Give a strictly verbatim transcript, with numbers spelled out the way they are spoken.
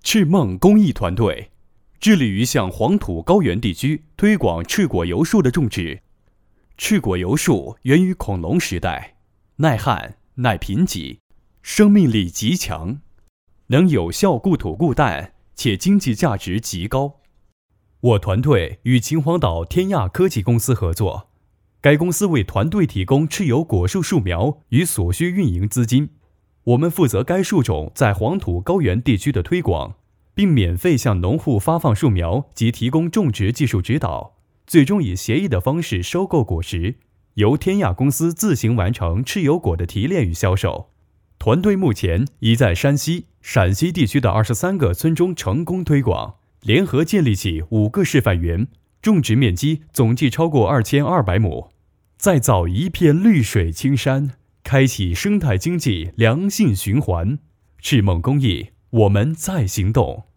赤梦公益团队致力于向黄土高原地区推广赤果油树的种植。赤果油树源于恐龙时代，耐旱、耐贫瘠，生命力极强，能有效固土固氮，且经济价值极高。我团队与秦皇岛天亚科技公司合作，该公司为团队提供赤油果树树苗与所需运营资金。我们负责该树种在黄土高原地区的推广，并免费向农户发放树苗及提供种植技术指导，最终以协议的方式收购果实，由天亚公司自行完成赤油果的提炼与销售。团队目前已在山西、陕西地区的二十三个村中成功推广，联合建立起五个示范园，种植面积总计超过二千二百亩，再造一片绿水青山，开启生态经济良性循环。赤梦公益，我们在行动。